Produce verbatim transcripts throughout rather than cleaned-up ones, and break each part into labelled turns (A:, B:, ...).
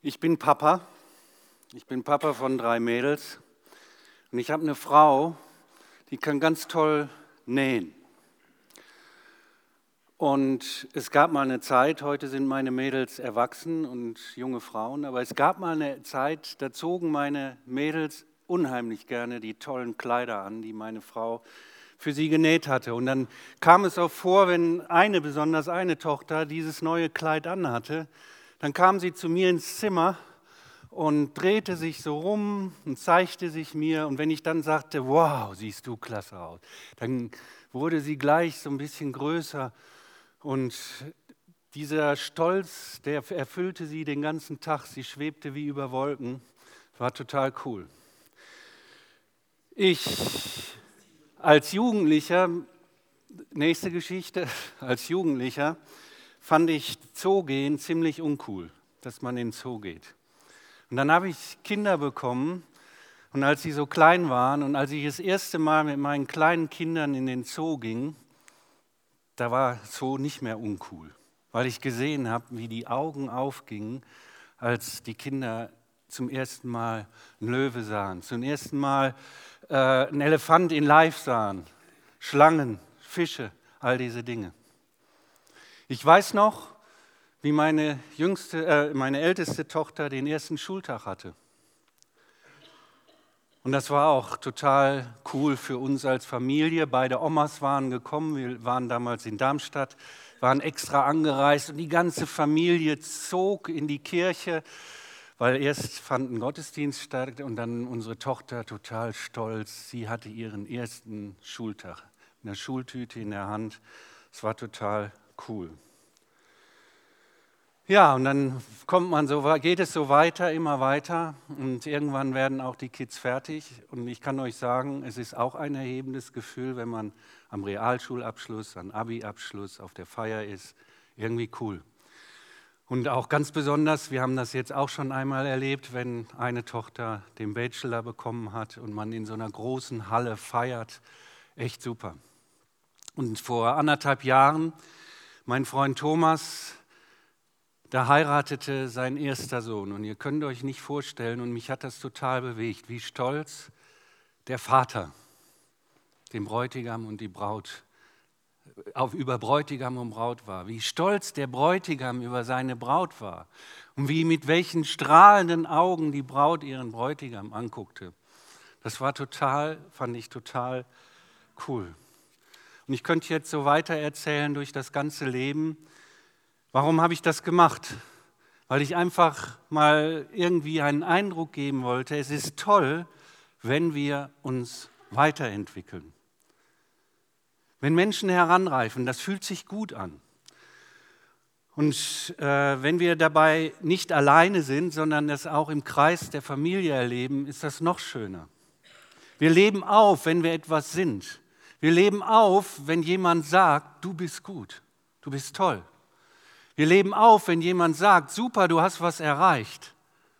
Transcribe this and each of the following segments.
A: Ich bin Papa. Ich bin Papa von drei Mädels. Und ich habe eine Frau, die kann ganz toll nähen. Und es gab mal eine Zeit, heute sind meine Mädels erwachsen und junge Frauen, aber es gab mal eine Zeit, da zogen meine Mädels unheimlich gerne die tollen Kleider an, die meine Frau für sie genäht hatte. Und dann kam es auch vor, wenn eine, besonders eine Tochter, dieses neue Kleid anhatte, dann kam sie zu mir ins Zimmer und drehte sich so rum und zeigte sich mir. Und wenn ich dann sagte, wow, siehst du klasse aus, dann wurde sie gleich so ein bisschen größer. Und dieser Stolz, der erfüllte sie den ganzen Tag. Sie schwebte wie über Wolken. War total cool. Ich als Jugendlicher, nächste Geschichte, als Jugendlicher fand ich Zoo gehen ziemlich uncool, dass man in den Zoo geht. Und dann habe ich Kinder bekommen und als sie so klein waren und als ich das erste Mal mit meinen kleinen Kindern in den Zoo ging, da war Zoo nicht mehr uncool, weil ich gesehen habe, wie die Augen aufgingen, als die Kinder zum ersten Mal einen Löwe sahen, zum ersten Mal äh, einen Elefant in live sahen, Schlangen, Fische, all diese Dinge. Ich weiß noch, wie meine jüngste, äh, meine älteste Tochter den ersten Schultag hatte. Und das war auch total cool für uns als Familie. Beide Omas waren gekommen, wir waren damals in Darmstadt, waren extra angereist und die ganze Familie zog in die Kirche, weil erst fand ein Gottesdienst statt und dann unsere Tochter total stolz. Sie hatte ihren ersten Schultag mit einer Schultüte in der Hand. Es war total cool. Ja, und dann kommt man so, geht es so weiter, immer weiter und irgendwann werden auch die Kids fertig. Und ich kann euch sagen, es ist auch ein erhebendes Gefühl, wenn man am Realschulabschluss, am Abi-Abschluss auf der Feier ist. Irgendwie cool. Und auch ganz besonders, wir haben das jetzt auch schon einmal erlebt, wenn eine Tochter den Bachelor bekommen hat und man in so einer großen Halle feiert. Echt super. Und vor anderthalb Jahren, mein Freund Thomas, da heiratete sein erster Sohn und ihr könnt euch nicht vorstellen, und mich hat das total bewegt, wie stolz der Vater den Bräutigam und die Braut, auf, über Bräutigam und Braut war, wie stolz der Bräutigam über seine Braut war und wie mit welchen strahlenden Augen die Braut ihren Bräutigam anguckte. Das war total, fand ich total cool. Und ich könnte jetzt so weiter erzählen durch das ganze Leben. Warum habe ich das gemacht? Weil ich einfach mal irgendwie einen Eindruck geben wollte, es ist toll, wenn wir uns weiterentwickeln. Wenn Menschen heranreifen, das fühlt sich gut an. Und äh, wenn wir dabei nicht alleine sind, sondern das auch im Kreis der Familie erleben, ist das noch schöner. Wir leben auf, wenn wir etwas sind. Wir leben auf, wenn jemand sagt, du bist gut, du bist toll. Wir leben auf, wenn jemand sagt, super, du hast was erreicht.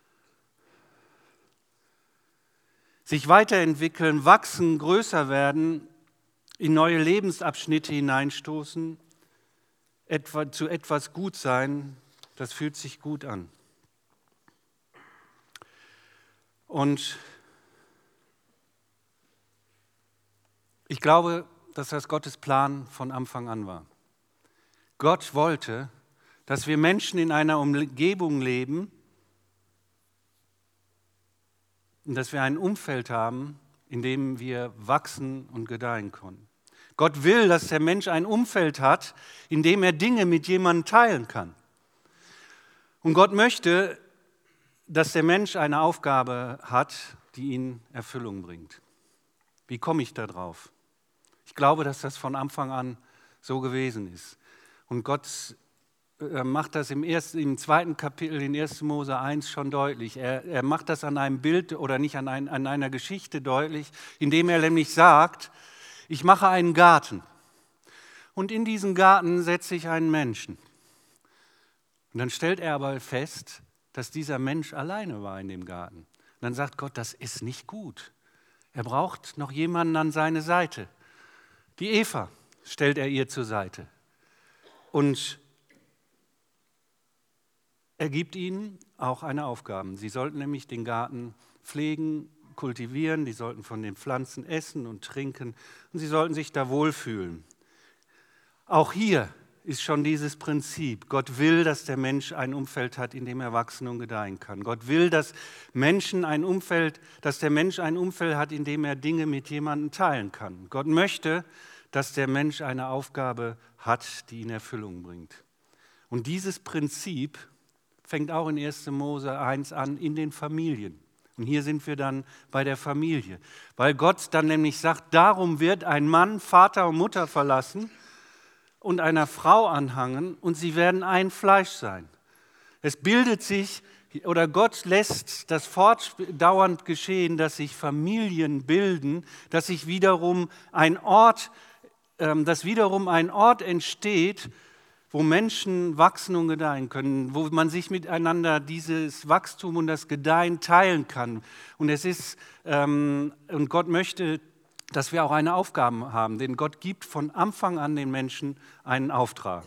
A: Sich weiterentwickeln, wachsen, größer werden, in neue Lebensabschnitte hineinstoßen, etwa, zu etwas gut sein, das fühlt sich gut an. Und ich glaube, dass das Gottes Plan von Anfang an war. Gott wollte, dass wir Menschen in einer Umgebung leben und dass wir ein Umfeld haben, in dem wir wachsen und gedeihen können. Gott will, dass der Mensch ein Umfeld hat, in dem er Dinge mit jemandem teilen kann. Und Gott möchte, dass der Mensch eine Aufgabe hat, die ihn Erfüllung bringt. Wie komme ich da drauf? Ich glaube, dass das von Anfang an so gewesen ist. Und Gott macht das im, ersten, im zweiten Kapitel in ersten Mose eins schon deutlich. Er, er macht das an einem Bild oder nicht an, ein, an einer Geschichte deutlich, indem er nämlich sagt, ich mache einen Garten und in diesen Garten setze ich einen Menschen. Und dann stellt er aber fest, dass dieser Mensch alleine war in dem Garten. Und dann sagt Gott, das ist nicht gut. Er braucht noch jemanden an seine Seite. Die Eva stellt er ihr zur Seite. Und er gibt ihnen auch eine Aufgabe. Sie sollten nämlich den Garten pflegen, kultivieren, die sollten von den Pflanzen essen und trinken und sie sollten sich da wohlfühlen. Auch hier ist schon dieses Prinzip. Gott will, dass der Mensch ein Umfeld hat, in dem er wachsen und gedeihen kann. Gott will, dass Menschen ein Umfeld, dass der Mensch ein Umfeld hat, in dem er Dinge mit jemandem teilen kann. Gott möchte, dass der Mensch eine Aufgabe hat, die in Erfüllung bringt. Und dieses Prinzip fängt auch in erster Mose eins an, in den Familien. Und hier sind wir dann bei der Familie. Weil Gott dann nämlich sagt, darum wird ein Mann Vater und Mutter verlassen und einer Frau anhangen und sie werden ein Fleisch sein. Es bildet sich, oder Gott lässt das fortdauernd geschehen, dass sich Familien bilden, dass sich wiederum ein Ort, ähm, dass wiederum ein Ort entsteht, wo Menschen wachsen und gedeihen können, wo man sich miteinander dieses Wachstum und das Gedeihen teilen kann. Und es ist, ähm, und Gott möchte, dass wir auch eine Aufgabe haben, denn Gott gibt von Anfang an den Menschen einen Auftrag.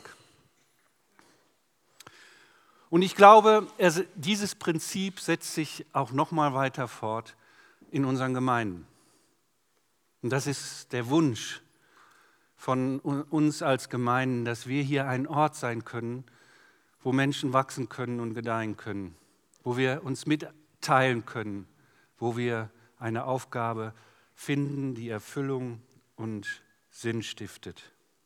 A: Und ich glaube, er, dieses Prinzip setzt sich auch noch mal weiter fort in unseren Gemeinden. Und das ist der Wunsch von uns als Gemeinden, dass wir hier ein Ort sein können, wo Menschen wachsen können und gedeihen können, wo wir uns mitteilen können, wo wir eine Aufgabe finden, die Erfüllung und Sinn stiftet.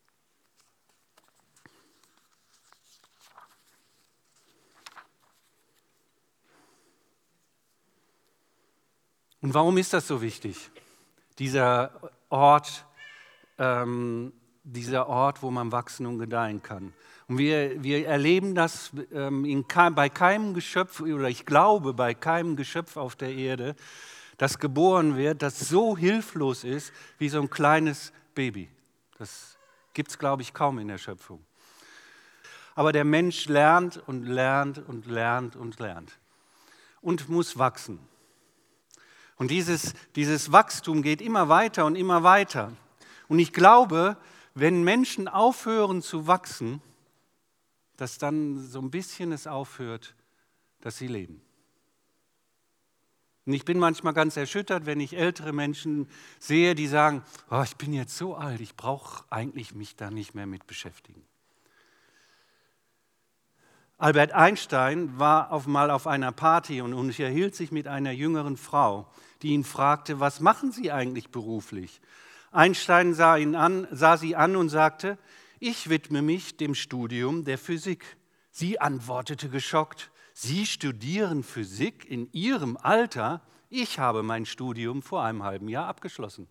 A: Und warum ist das so wichtig, dieser Ort, ähm, dieser Ort, wo man wachsen und gedeihen kann? Und wir, wir erleben das ähm, in, bei keinem Geschöpf, oder ich glaube bei keinem Geschöpf auf der Erde, das geboren wird, das so hilflos ist wie so ein kleines Baby. Das gibt es, glaube ich, kaum in der Schöpfung. Aber der Mensch lernt und lernt und lernt und lernt und muss wachsen. Und dieses, dieses Wachstum geht immer weiter und immer weiter. Und ich glaube, wenn Menschen aufhören zu wachsen, dass dann so ein bisschen es aufhört, dass sie leben. Und ich bin manchmal ganz erschüttert, wenn ich ältere Menschen sehe, die sagen, oh, ich bin jetzt so alt, ich brauche eigentlich mich da nicht mehr mit beschäftigen. Albert Einstein war auf, mal auf einer Party und unterhielt sich mit einer jüngeren Frau, die ihn fragte, was machen Sie eigentlich beruflich? Einstein sah, ihn an, sah sie an und sagte, ich widme mich dem Studium der Physik. Sie antwortete geschockt, Sie studieren Physik in Ihrem Alter? Ich habe mein Studium vor einem halben Jahr abgeschlossen.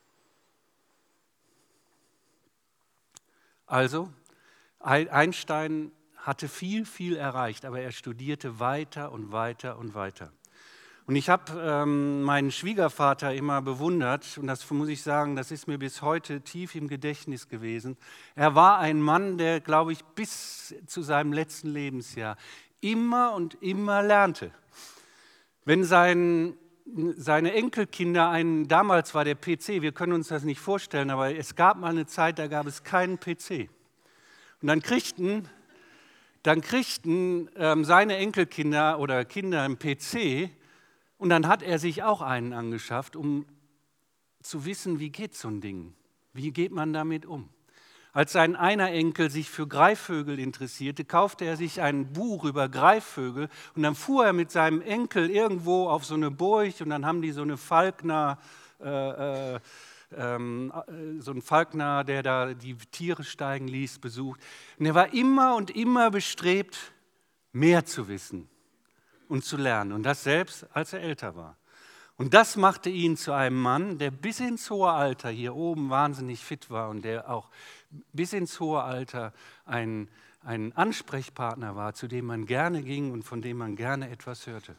A: Also, Einstein hatte viel, viel erreicht, aber er studierte weiter und weiter und weiter. Und ich habe ähm, meinen Schwiegervater immer bewundert und das muss ich sagen, das ist mir bis heute tief im Gedächtnis gewesen. Er war ein Mann, der, glaube ich, bis zu seinem letzten Lebensjahr immer und immer lernte. Wenn sein, seine Enkelkinder, einen, damals war der P C, wir können uns das nicht vorstellen, aber es gab mal eine Zeit, da gab es keinen P C. Und dann kriegten, dann kriegten ähm, seine Enkelkinder oder Kinder einen P C und dann hat er sich auch einen angeschafft, um zu wissen, wie geht so ein Ding, wie geht man damit um. Als sein einer Enkel sich für Greifvögel interessierte, kaufte er sich ein Buch über Greifvögel und dann fuhr er mit seinem Enkel irgendwo auf so eine Burg und dann haben die so eine Falkner, äh, äh, ähm, so einen Falkner, der da die Tiere steigen ließ, besucht. Und er war immer und immer bestrebt, mehr zu wissen und zu lernen und das selbst, als er älter war. Und das machte ihn zu einem Mann, der bis ins hohe Alter hier oben wahnsinnig fit war und der auch bis ins hohe Alter ein, ein Ansprechpartner war, zu dem man gerne ging und von dem man gerne etwas hörte.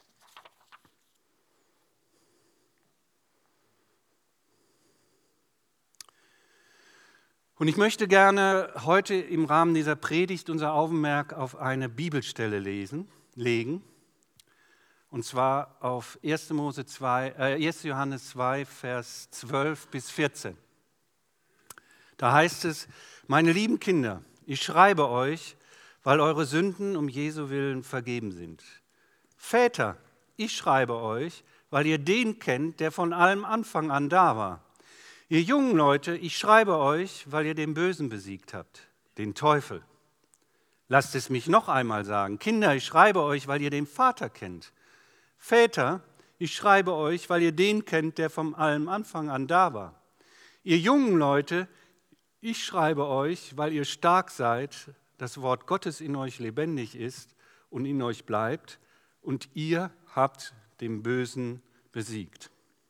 A: Und ich möchte gerne heute im Rahmen dieser Predigt unser Augenmerk auf eine Bibelstelle lesen, legen. Und zwar auf erster Mose zwei, äh, erster Johannes zwei, Vers zwölf bis vierzehn. Da heißt es, meine lieben Kinder, ich schreibe euch, weil eure Sünden um Jesu willen vergeben sind. Väter, ich schreibe euch, weil ihr den kennt, der von allem Anfang an da war. Ihr jungen Leute, ich schreibe euch, weil ihr den Bösen besiegt habt, den Teufel. Lasst es mich noch einmal sagen. Kinder, ich schreibe euch, weil ihr den Vater kennt. Väter, ich schreibe euch, weil ihr den kennt, der von allem Anfang an da war. Ihr jungen Leute, ich schreibe euch, weil ihr stark seid, das Wort Gottes in euch lebendig ist und in euch bleibt und ihr habt den Bösen besiegt.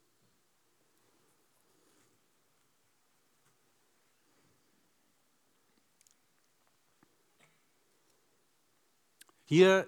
A: Hier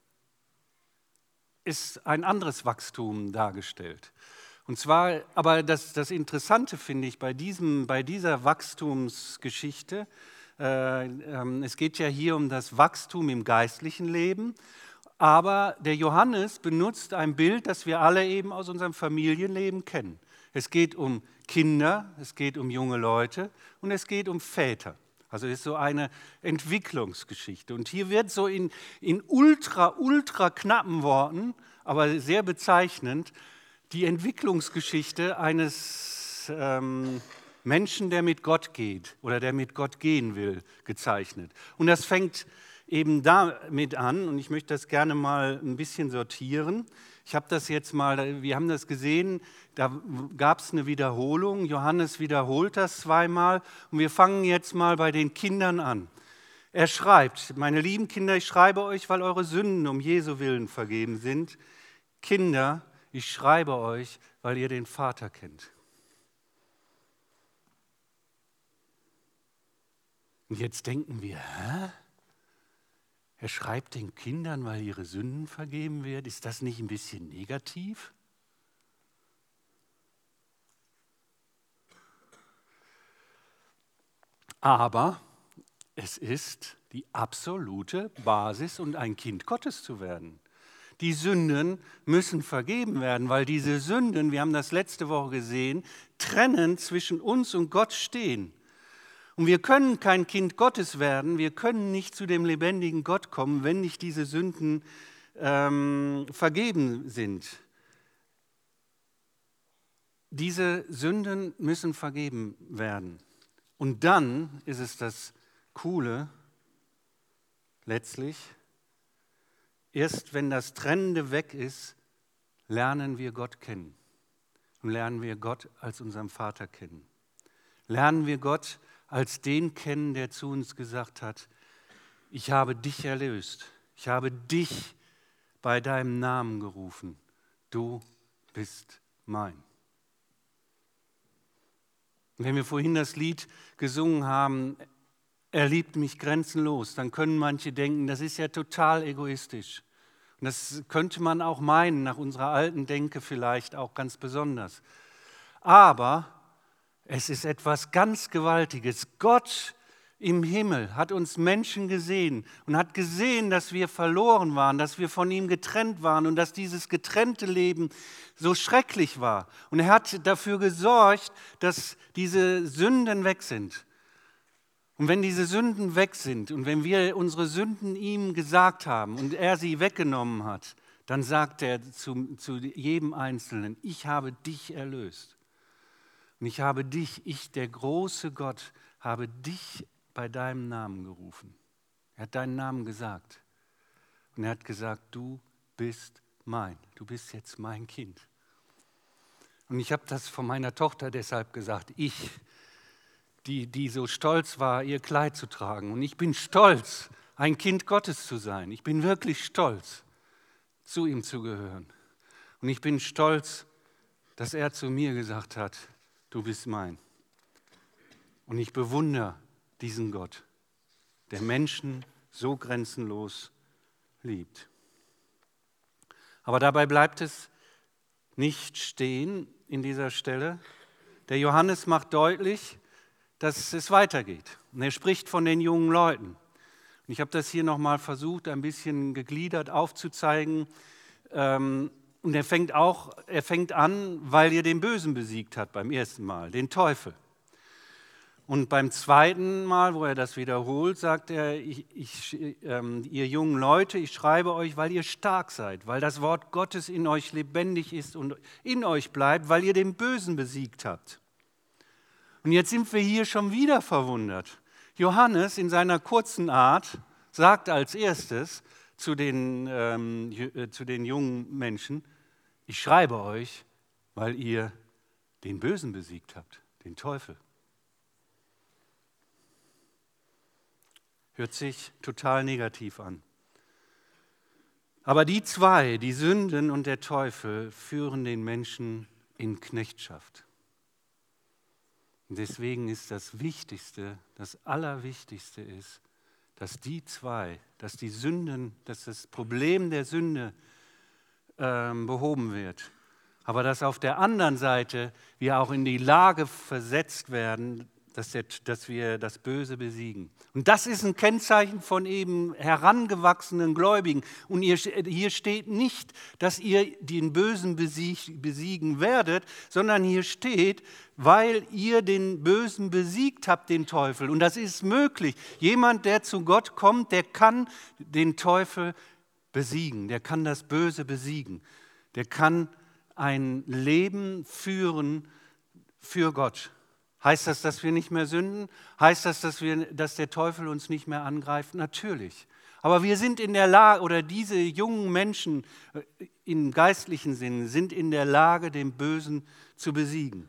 A: ist ein anderes Wachstum dargestellt. Und zwar, aber das, das Interessante finde ich bei, diesem, bei dieser Wachstumsgeschichte, äh, äh, es geht ja hier um das Wachstum im geistlichen Leben, aber der Johannes benutzt ein Bild, das wir alle eben aus unserem Familienleben kennen. Es geht um Kinder, es geht um junge Leute und es geht um Väter. Also es ist so eine Entwicklungsgeschichte. Und hier wird so in, in ultra, ultra knappen Worten, aber sehr bezeichnend, die Entwicklungsgeschichte eines ähm, Menschen, der mit Gott geht oder der mit Gott gehen will, gezeichnet. Und das fängt eben damit an, und ich möchte das gerne mal ein bisschen sortieren. Ich habe das jetzt mal, wir haben das gesehen, da gab es eine Wiederholung, Johannes wiederholt das zweimal und wir fangen jetzt mal bei den Kindern an. Er schreibt, meine lieben Kinder, ich schreibe euch, weil eure Sünden um Jesu willen vergeben sind. Kinder, ich schreibe euch, weil ihr den Vater kennt. Und jetzt denken wir, hä? Er schreibt den Kindern, weil ihre Sünden vergeben werden. Ist das nicht ein bisschen negativ? Aber es ist die absolute Basis, um ein Kind Gottes zu werden. Die Sünden müssen vergeben werden, weil diese Sünden, wir haben das letzte Woche gesehen, trennen zwischen uns und Gott stehen. Und wir können kein Kind Gottes werden, wir können nicht zu dem lebendigen Gott kommen, wenn nicht diese Sünden ähm, vergeben sind. Diese Sünden müssen vergeben werden. Und dann ist es das Coole, letztlich, erst wenn das Trennende weg ist, lernen wir Gott kennen. Und lernen wir Gott als unseren Vater kennen. Lernen wir Gott als den kennen, der zu uns gesagt hat, ich habe dich erlöst, ich habe dich bei deinem Namen gerufen, du bist mein. Und wenn wir vorhin das Lied gesungen haben, er liebt mich grenzenlos, dann können manche denken, das ist ja total egoistisch. Und das könnte man auch meinen, nach unserer alten Denke vielleicht auch ganz besonders. Aber es ist etwas ganz Gewaltiges. Gott im Himmel hat uns Menschen gesehen und hat gesehen, dass wir verloren waren, dass wir von ihm getrennt waren und dass dieses getrennte Leben so schrecklich war. Und er hat dafür gesorgt, dass diese Sünden weg sind. Und wenn diese Sünden weg sind und wenn wir unsere Sünden ihm gesagt haben und er sie weggenommen hat, dann sagt er zu, zu jedem Einzelnen, ich habe dich erlöst. Und ich habe dich, ich, der große Gott, habe dich bei deinem Namen gerufen. Er hat deinen Namen gesagt. Und er hat gesagt, du bist mein. Du bist jetzt mein Kind. Und ich habe das von meiner Tochter deshalb gesagt. Ich, die, die so stolz war, ihr Kleid zu tragen. Und ich bin stolz, ein Kind Gottes zu sein. Ich bin wirklich stolz, zu ihm zu gehören. Und ich bin stolz, dass er zu mir gesagt hat, du bist mein. Und ich bewundere diesen Gott, der Menschen so grenzenlos liebt. Aber dabei bleibt es nicht stehen in dieser Stelle. Der Johannes macht deutlich, dass es weitergeht. Und er spricht von den jungen Leuten. Und ich habe das hier nochmal versucht, ein bisschen gegliedert aufzuzeigen. Ähm, Und er fängt auch, er fängt an, weil ihr den Bösen besiegt habt beim ersten Mal, den Teufel. Und beim zweiten Mal, wo er das wiederholt, sagt er, ich, ich, ähm, ihr jungen Leute, ich schreibe euch, weil ihr stark seid, weil das Wort Gottes in euch lebendig ist und in euch bleibt, weil ihr den Bösen besiegt habt. Und jetzt sind wir hier schon wieder verwundert. Johannes in seiner kurzen Art sagt als erstes zu den, ähm, zu den jungen Menschen, ich schreibe euch, weil ihr den Bösen besiegt habt, den Teufel. Hört sich total negativ an. Aber die zwei, die Sünden und der Teufel, führen den Menschen in Knechtschaft. Und deswegen ist das Wichtigste, das Allerwichtigste ist, dass die zwei, dass die Sünden, dass das Problem der Sünde ähm, behoben wird. Aber dass auf der anderen Seite wir auch in die Lage versetzt werden, dass, der, dass wir das Böse besiegen. Und das ist ein Kennzeichen von eben herangewachsenen Gläubigen. Und ihr, hier steht nicht, dass ihr den Bösen besieg, besiegen werdet, sondern hier steht, weil ihr den Bösen besiegt habt, den Teufel. Und das ist möglich. Jemand, der zu Gott kommt, der kann den Teufel besiegen, der kann das Böse besiegen. Der kann ein Leben führen für Gott. Heißt das, dass wir nicht mehr sünden? Heißt das, dass, wir, dass der Teufel uns nicht mehr angreift? Natürlich. Aber wir sind in der Lage, oder diese jungen Menschen im geistlichen Sinn sind in der Lage, den Bösen zu besiegen.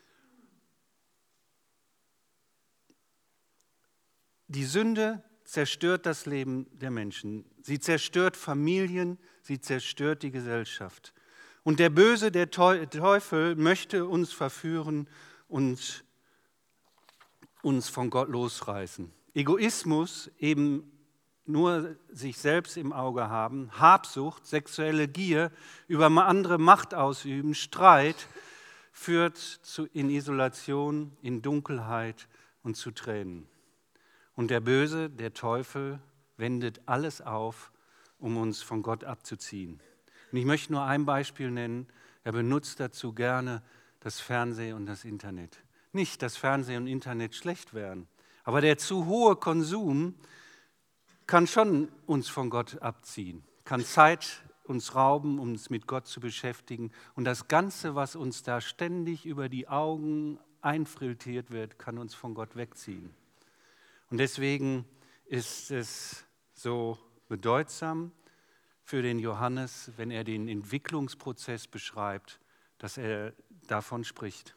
A: Die Sünde zerstört das Leben der Menschen. Sie zerstört Familien, sie zerstört die Gesellschaft. Und der Böse, der Teufel, möchte uns verführen und uns von Gott losreißen. Egoismus, eben nur sich selbst im Auge haben, Habsucht, sexuelle Gier, über andere Macht ausüben, Streit, führt zu, in Isolation, in Dunkelheit und zu Tränen. Und der Böse, der Teufel, wendet alles auf, um uns von Gott abzuziehen. Und ich möchte nur ein Beispiel nennen. Er benutzt dazu gerne das Fernsehen und das Internet. Nicht, dass Fernsehen und Internet schlecht wären, aber der zu hohe Konsum kann schon uns von Gott abziehen, kann Zeit uns rauben, um uns mit Gott zu beschäftigen. Und das Ganze, was uns da ständig über die Augen einfiltriert wird, kann uns von Gott wegziehen. Und deswegen ist es so bedeutsam für den Johannes, wenn er den Entwicklungsprozess beschreibt, dass er davon spricht.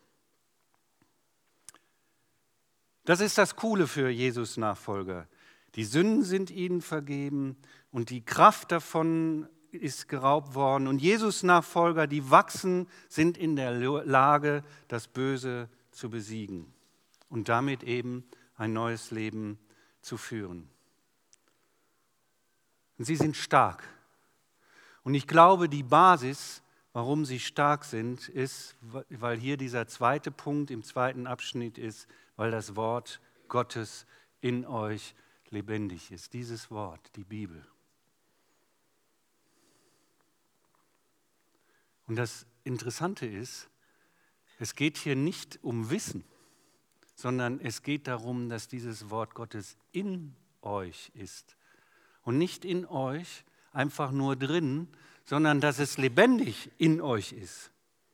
A: Das ist das Coole für Jesus Nachfolger. Die Sünden sind ihnen vergeben und die Kraft davon ist geraubt worden. Und Jesus Nachfolger, die wachsen, sind in der Lage, das Böse zu besiegen und damit eben ein neues Leben zu führen. Und sie sind stark. Und ich glaube, die Basis, warum sie stark sind, ist, weil hier dieser zweite Punkt im zweiten Abschnitt ist, weil das Wort Gottes in euch lebendig ist. Dieses Wort, die Bibel. Und das Interessante ist, es geht hier nicht um Wissen, sondern es geht darum, dass dieses Wort Gottes in euch ist. Und nicht in euch, einfach nur drin, sondern dass es lebendig in euch ist.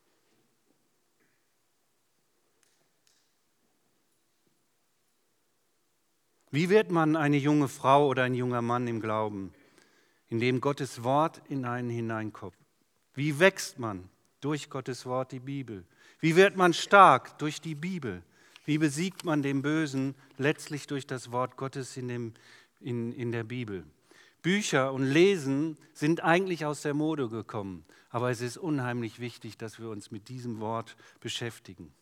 A: Wie wird man eine junge Frau oder ein junger Mann im Glauben, indem Gottes Wort in einen hineinkommt? Wie wächst man? Durch Gottes Wort, die Bibel. Wie wird man stark? Durch die Bibel. Wie besiegt man den Bösen? Letztlich durch das Wort Gottes in, dem, in, in der Bibel. Bücher und Lesen sind eigentlich aus der Mode gekommen, aber es ist unheimlich wichtig, dass wir uns mit diesem Wort beschäftigen.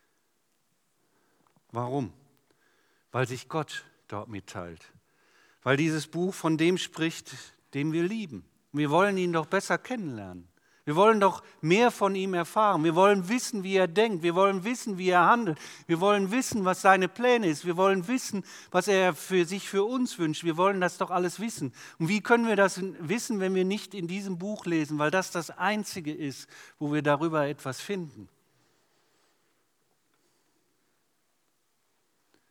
A: Warum? Weil sich Gott dort mitteilt. Weil dieses Buch von dem spricht, den wir lieben. Wir wollen ihn doch besser kennenlernen. Wir wollen doch mehr von ihm erfahren. Wir wollen wissen, wie er denkt. Wir wollen wissen, wie er handelt. Wir wollen wissen, was seine Pläne ist. Wir wollen wissen, was er für sich für uns wünscht. Wir wollen das doch alles wissen. Und wie können wir das wissen, wenn wir nicht in diesem Buch lesen? Weil das das Einzige ist, wo wir darüber etwas finden.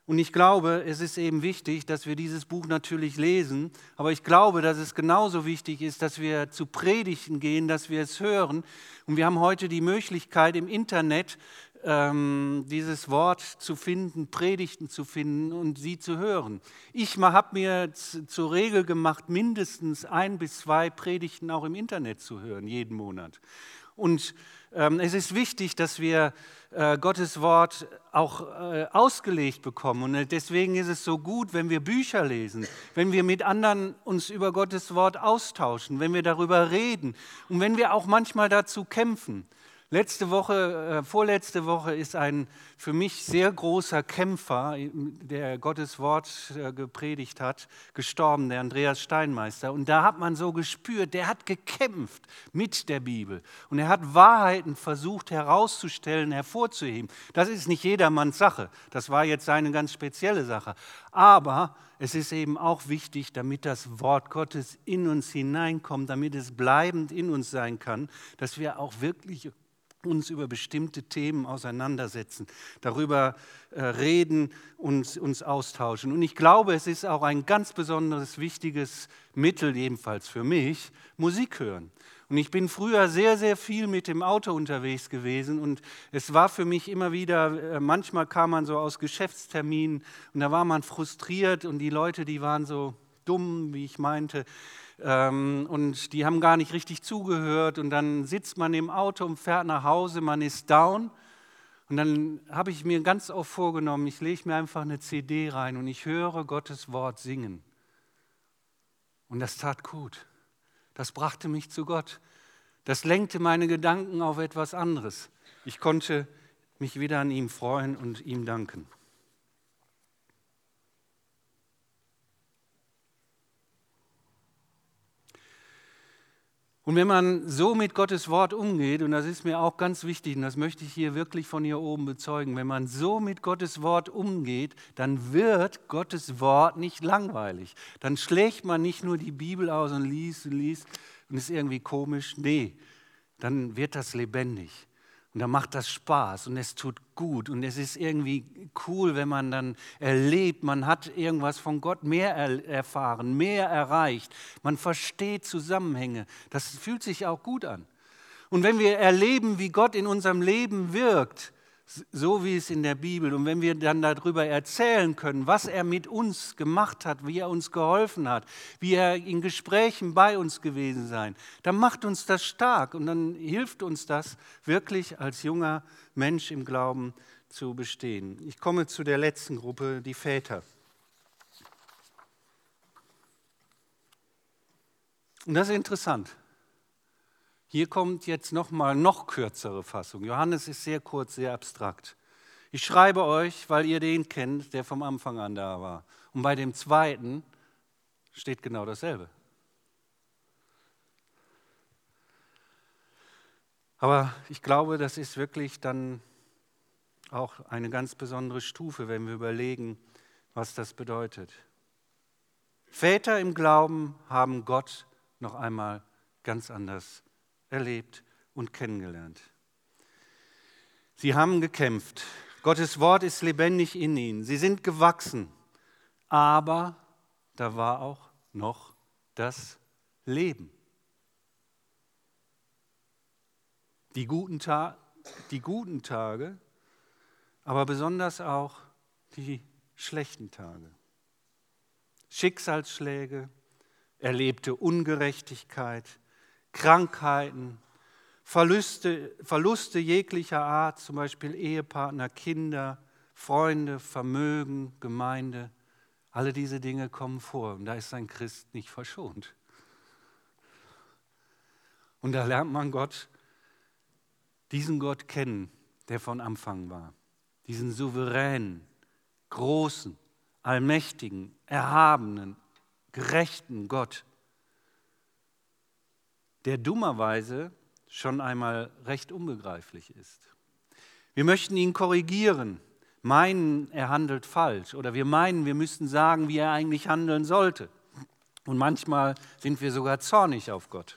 A: Und ich glaube, es ist eben wichtig, dass wir dieses Buch natürlich lesen, aber ich glaube, dass es genauso wichtig ist, dass wir zu Predigten gehen, dass wir es hören. Und wir haben heute die Möglichkeit im Internet, ähm, dieses Wort zu finden, Predigten zu finden und sie zu hören. Ich habe mir z- zur Regel gemacht, mindestens ein bis zwei Predigten auch im Internet zu hören, jeden Monat. Und ähm, es ist wichtig, dass wir äh, Gottes Wort auch äh, ausgelegt bekommen. Und deswegen ist es so gut, wenn wir Bücher lesen, wenn wir mit anderen uns über Gottes Wort austauschen, wenn wir darüber reden und wenn wir auch manchmal dazu kämpfen. Letzte Woche, äh, vorletzte Woche ist ein für mich sehr großer Kämpfer, der Gottes Wort äh, gepredigt hat, gestorben, der Andreas Steinmeister. Und da hat man so gespürt, der hat gekämpft mit der Bibel. Und er hat Wahrheiten versucht herauszustellen, hervorzuheben. Das ist nicht jedermanns Sache. Das war jetzt seine ganz spezielle Sache. Aber es ist eben auch wichtig, damit das Wort Gottes in uns hineinkommt, damit es bleibend in uns sein kann, dass wir auch wirklich uns über bestimmte Themen auseinandersetzen, darüber äh, reden und uns austauschen. Und ich glaube, es ist auch ein ganz besonderes, wichtiges Mittel, jedenfalls für mich, Musik hören. Und ich bin früher sehr, sehr viel mit dem Auto unterwegs gewesen und es war für mich immer wieder, äh, manchmal kam man so aus Geschäftsterminen und da war man frustriert und die Leute, die waren so dumm, wie ich meinte, Ähm, und die haben gar nicht richtig zugehört und dann sitzt man im Auto und fährt nach Hause, man ist down und dann habe ich mir ganz oft vorgenommen, ich lege mir einfach eine C D rein und ich höre Gottes Wort singen. Und das tat gut, das brachte mich zu Gott, das lenkte meine Gedanken auf etwas anderes. Ich konnte mich wieder an ihm freuen und ihm danken. Und wenn man so mit Gottes Wort umgeht, und das ist mir auch ganz wichtig, und das möchte ich hier wirklich von hier oben bezeugen, wenn man so mit Gottes Wort umgeht, dann wird Gottes Wort nicht langweilig. Dann schlägt man nicht nur die Bibel aus und liest und liest und ist irgendwie komisch. Nee, dann wird das lebendig. Und dann macht das Spaß und es tut gut und es ist irgendwie cool, wenn man dann erlebt, man hat irgendwas von Gott mehr erfahren, mehr erreicht. Man versteht Zusammenhänge. Das fühlt sich auch gut an. Und wenn wir erleben, wie Gott in unserem Leben wirkt, so wie es in der Bibel, und wenn wir dann darüber erzählen können, was er mit uns gemacht hat, wie er uns geholfen hat, wie er in Gesprächen bei uns gewesen sein, dann macht uns das stark und dann hilft uns das wirklich als junger Mensch im Glauben zu bestehen. Ich komme zu der letzten Gruppe, die Väter. Und das ist interessant. Hier kommt jetzt nochmal noch kürzere Fassung. Johannes ist sehr kurz, sehr abstrakt. Ich schreibe euch, weil ihr den kennt, der vom Anfang an da war. Und bei dem zweiten steht genau dasselbe. Aber ich glaube, das ist wirklich dann auch eine ganz besondere Stufe, wenn wir überlegen, was das bedeutet. Väter im Glauben haben Gott noch einmal ganz anders erlebt und kennengelernt. Sie haben gekämpft. Gottes Wort ist lebendig in ihnen. Sie sind gewachsen. Aber da war auch noch das Leben. Die guten, Ta- die guten Tage, aber besonders auch die schlechten Tage. Schicksalsschläge, erlebte Ungerechtigkeit, Krankheiten, Verluste, Verluste jeglicher Art, zum Beispiel Ehepartner, Kinder, Freunde, Vermögen, Gemeinde. Alle diese Dinge kommen vor und da ist ein Christ nicht verschont. Und da lernt man Gott, diesen Gott kennen, der von Anfang war. Diesen souveränen, großen, allmächtigen, erhabenen, gerechten Gott, der dummerweise schon einmal recht unbegreiflich ist. Wir möchten ihn korrigieren, meinen, er handelt falsch oder wir meinen, wir müssten sagen, wie er eigentlich handeln sollte. Und manchmal sind wir sogar zornig auf Gott.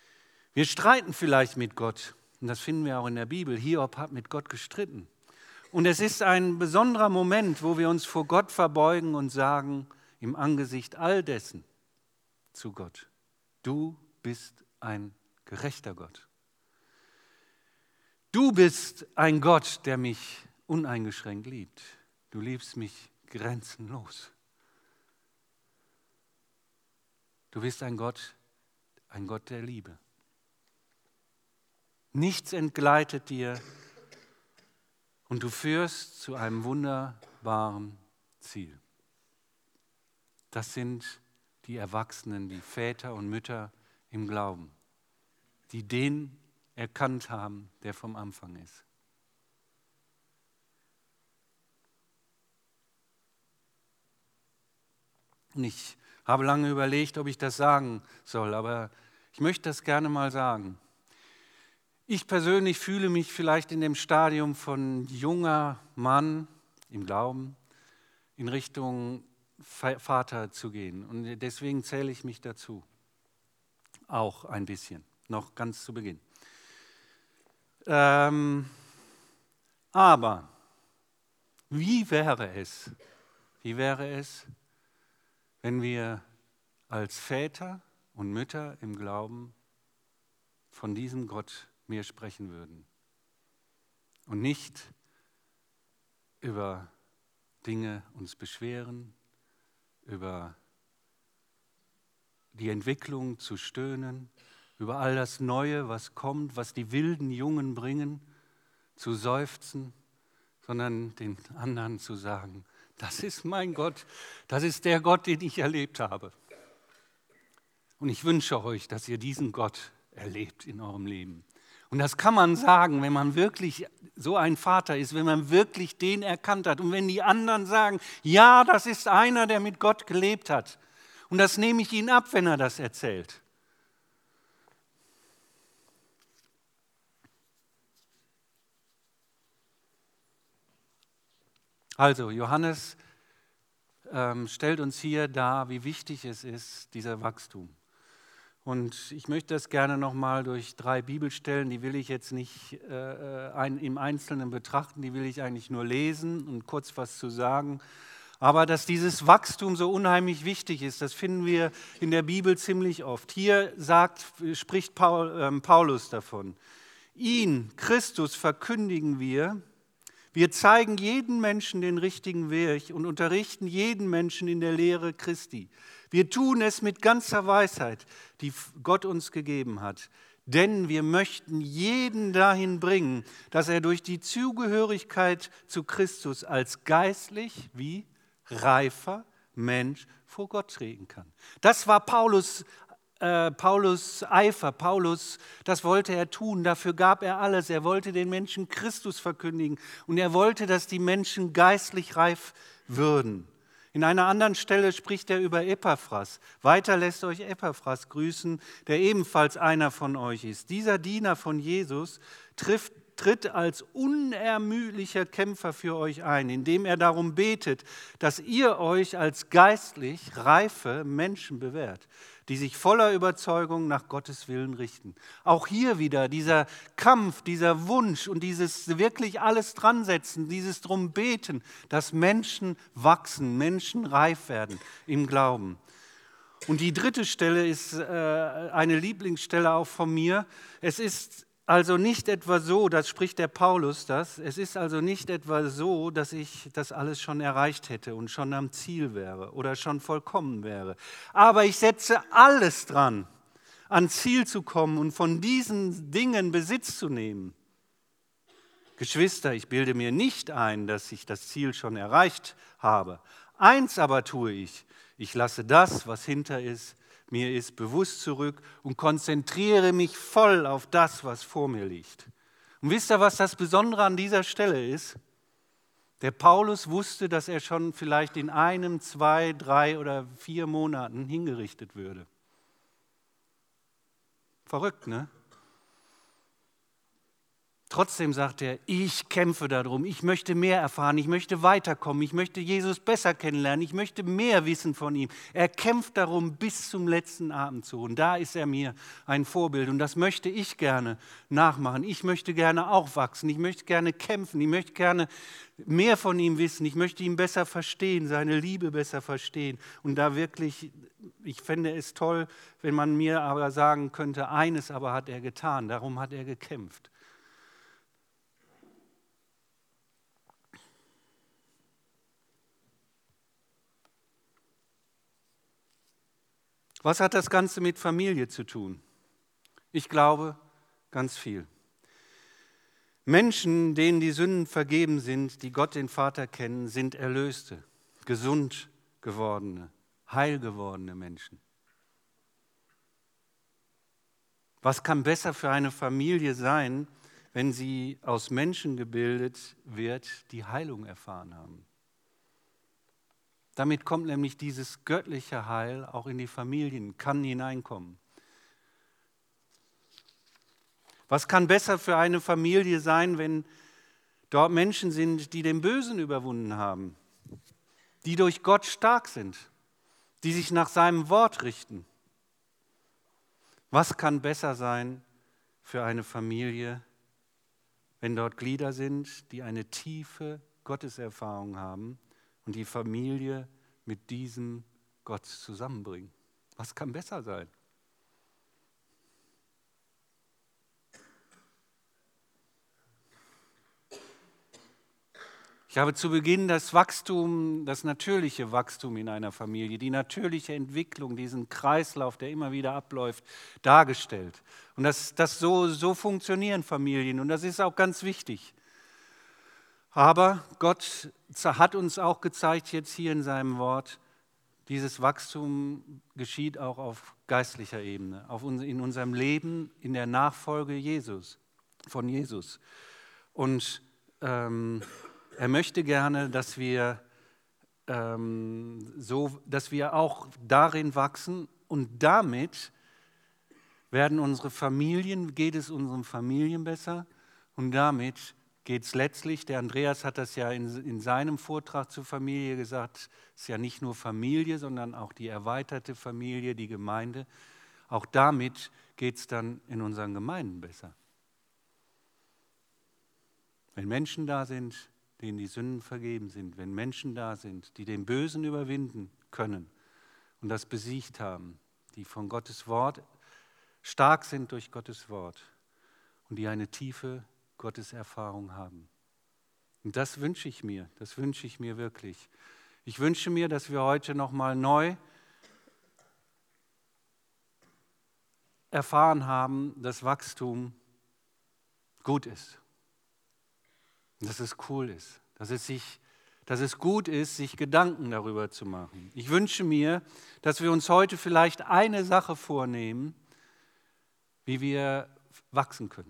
A: Wir streiten vielleicht mit Gott und das finden wir auch in der Bibel. Hiob hat mit Gott gestritten. Und es ist ein besonderer Moment, wo wir uns vor Gott verbeugen und sagen, im Angesicht all dessen zu Gott: Du bist ein gerechter Gott. Du bist ein Gott, der mich uneingeschränkt liebt. Du liebst mich grenzenlos. Du bist ein Gott, ein Gott der Liebe. Nichts entgleitet dir und du führst zu einem wunderbaren Ziel. Das sind die Erwachsenen, die Väter und Mütter im Glauben, die den erkannt haben, der vom Anfang ist. Und ich habe lange überlegt, ob ich das sagen soll, aber ich möchte das gerne mal sagen. Ich persönlich fühle mich vielleicht in dem Stadium von junger Mann im Glauben in Richtung Vater zu gehen. Und deswegen zähle ich mich dazu. Auch ein bisschen, noch ganz zu Beginn. Ähm, aber wie wäre es, wie wäre es, wenn wir als Väter und Mütter im Glauben von diesem Gott mehr sprechen würden und nicht über Dinge uns beschweren, über die Entwicklung zu stöhnen, über all das Neue, was kommt, was die wilden Jungen bringen, zu seufzen, sondern den anderen zu sagen: Das ist mein Gott, das ist der Gott, den ich erlebt habe. Und ich wünsche euch, dass ihr diesen Gott erlebt in eurem Leben. Und das kann man sagen, wenn man wirklich so ein Vater ist, wenn man wirklich den erkannt hat. Und wenn die anderen sagen: Ja, das ist einer, der mit Gott gelebt hat. Und das nehme ich ihnen ab, wenn er das erzählt. Also, Johannes ähm, stellt uns hier dar, wie wichtig es ist, dieser Wachstum. Und ich möchte das gerne nochmal durch drei Bibelstellen, die will ich jetzt nicht äh, ein, im Einzelnen betrachten, die will ich eigentlich nur lesen und kurz was zu sagen. Aber dass dieses Wachstum so unheimlich wichtig ist, das finden wir in der Bibel ziemlich oft. Hier sagt, spricht Paul, äh, Paulus davon. Ihn, Christus, verkündigen wir. Wir zeigen jedem Menschen den richtigen Weg und unterrichten jeden Menschen in der Lehre Christi. Wir tun es mit ganzer Weisheit, die Gott uns gegeben hat. Denn wir möchten jeden dahin bringen, dass er durch die Zugehörigkeit zu Christus als geistlich wie reifer Mensch vor Gott treten kann. Das war Paulus Äh, Paulus Eifer, Paulus, das wollte er tun, dafür gab er alles. Er wollte den Menschen Christus verkündigen und er wollte, dass die Menschen geistlich reif würden. In einer anderen Stelle spricht er über Epaphras. Weiter lässt euch Epaphras grüßen, der ebenfalls einer von euch ist. Dieser Diener von Jesus trifft tritt als unermüdlicher Kämpfer für euch ein, indem er darum betet, dass ihr euch als geistlich reife Menschen bewährt, die sich voller Überzeugung nach Gottes Willen richten. Auch hier wieder dieser Kampf, dieser Wunsch und dieses wirklich alles dran setzen, dieses drum beten, dass Menschen wachsen, Menschen reif werden im Glauben. Und die dritte Stelle ist äh, eine Lieblingsstelle auch von mir. Es ist also nicht etwa so, das spricht der Paulus das, es ist also nicht etwa so, dass ich das alles schon erreicht hätte und schon am Ziel wäre oder schon vollkommen wäre. Aber ich setze alles dran, ans Ziel zu kommen und von diesen Dingen Besitz zu nehmen. Geschwister, ich bilde mir nicht ein, dass ich das Ziel schon erreicht habe. Eins aber tue ich, ich lasse das, was hinter ist, mir ist bewusst zurück und konzentriere mich voll auf das, was vor mir liegt. Und wisst ihr, was das Besondere an dieser Stelle ist? Der Paulus wusste, dass er schon vielleicht in einem, zwei, drei oder vier Monaten hingerichtet würde. Verrückt, ne? Trotzdem sagt er, ich kämpfe darum, ich möchte mehr erfahren, ich möchte weiterkommen, ich möchte Jesus besser kennenlernen, ich möchte mehr wissen von ihm. Er kämpft darum bis zum letzten Atemzug und da ist er mir ein Vorbild und das möchte ich gerne nachmachen. Ich möchte gerne auch wachsen, ich möchte gerne kämpfen, ich möchte gerne mehr von ihm wissen, ich möchte ihn besser verstehen, seine Liebe besser verstehen und da wirklich, ich fände es toll, wenn man mir aber sagen könnte, eines aber hat er getan, darum hat er gekämpft. Was hat das Ganze mit Familie zu tun? Ich glaube, ganz viel. Menschen, denen die Sünden vergeben sind, die Gott den Vater kennen, sind Erlöste, gesund gewordene, heil gewordene Menschen. Was kann besser für eine Familie sein, wenn sie aus Menschen gebildet wird, die Heilung erfahren haben? Damit kommt nämlich dieses göttliche Heil auch in die Familien, kann hineinkommen. Was kann besser für eine Familie sein, wenn dort Menschen sind, die den Bösen überwunden haben, die durch Gott stark sind, die sich nach seinem Wort richten? Was kann besser sein für eine Familie, wenn dort Glieder sind, die eine tiefe Gotteserfahrung haben und die Familie mit diesem Gott zusammenbringen? Was kann besser sein? Ich habe zu Beginn das Wachstum, das natürliche Wachstum in einer Familie, die natürliche Entwicklung, diesen Kreislauf, der immer wieder abläuft, dargestellt. Und das, das so, so funktionieren Familien und das ist auch ganz wichtig. Aber Gott hat uns auch gezeigt, jetzt hier in seinem Wort, dieses Wachstum geschieht auch auf geistlicher Ebene, auf uns, in unserem Leben, in der Nachfolge Jesus, von Jesus. Und ähm, er möchte gerne, dass wir, ähm, so, dass wir auch darin wachsen und damit werden unsere Familien, geht es unseren Familien besser und damit geht es letztlich, der Andreas hat das ja in, in seinem Vortrag zur Familie gesagt, es ist ja nicht nur Familie, sondern auch die erweiterte Familie, die Gemeinde. Auch damit geht es dann in unseren Gemeinden besser. Wenn Menschen da sind, denen die Sünden vergeben sind, wenn Menschen da sind, die den Bösen überwinden können und das besiegt haben, die von Gottes Wort stark sind durch Gottes Wort und die eine tiefe Gotteserfahrung haben. Und das wünsche ich mir, das wünsche ich mir wirklich. Ich wünsche mir, dass wir heute nochmal neu erfahren haben, dass Wachstum gut ist. Dass es cool ist, dass es, sich, dass es gut ist, sich Gedanken darüber zu machen. Ich wünsche mir, dass wir uns heute vielleicht eine Sache vornehmen, wie wir wachsen können.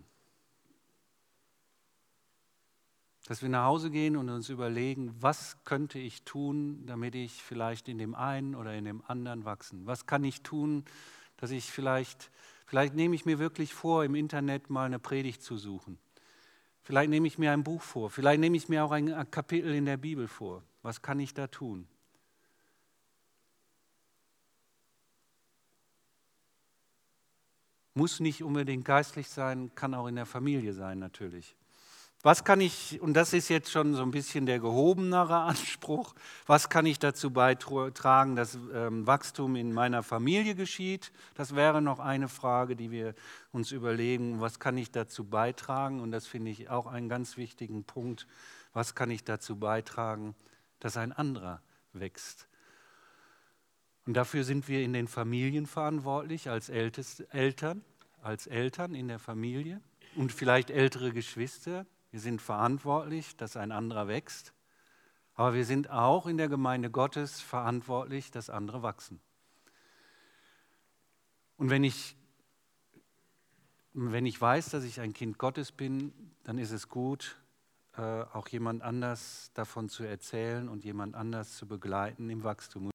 A: Dass wir nach Hause gehen und uns überlegen, was könnte ich tun, damit ich vielleicht in dem einen oder in dem anderen wachsen? Was kann ich tun, dass ich vielleicht, vielleicht nehme ich mir wirklich vor, im Internet mal eine Predigt zu suchen. Vielleicht nehme ich mir ein Buch vor, vielleicht nehme ich mir auch ein Kapitel in der Bibel vor. Was kann ich da tun? Muss nicht unbedingt geistlich sein, kann auch in der Familie sein natürlich. Was kann ich, und das ist jetzt schon so ein bisschen der gehobenere Anspruch, was kann ich dazu beitragen, dass ähm, Wachstum in meiner Familie geschieht? Das wäre noch eine Frage, die wir uns überlegen. Was kann ich dazu beitragen? Und das finde ich auch einen ganz wichtigen Punkt. Was kann ich dazu beitragen, dass ein anderer wächst? Und dafür sind wir in den Familien verantwortlich, als Eltern, als Eltern in der Familie und vielleicht ältere Geschwister. Wir sind verantwortlich, dass ein anderer wächst, aber wir sind auch in der Gemeinde Gottes verantwortlich, dass andere wachsen. Und wenn ich, wenn ich weiß, dass ich ein Kind Gottes bin, dann ist es gut, auch jemand anders davon zu erzählen und jemand anders zu begleiten im Wachstum.